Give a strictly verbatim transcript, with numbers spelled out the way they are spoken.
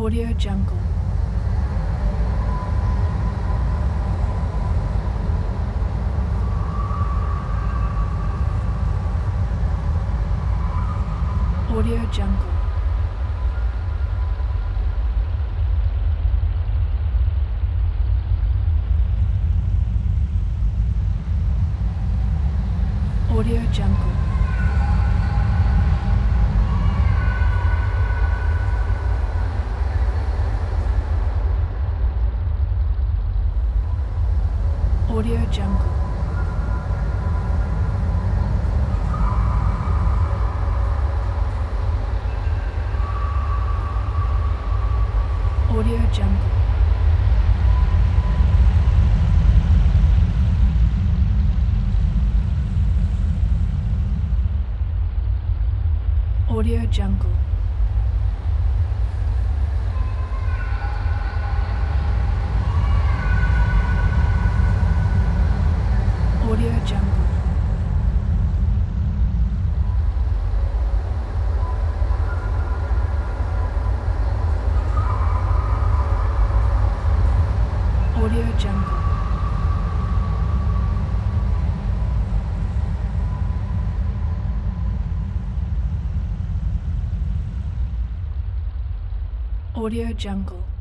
Audio Jungle. Audio Jungle. Audio Jungle. Audio Jungle. Audio Jungle. Audio Jungle. Audio Jungle. Audio Jungle. Audio Jungle.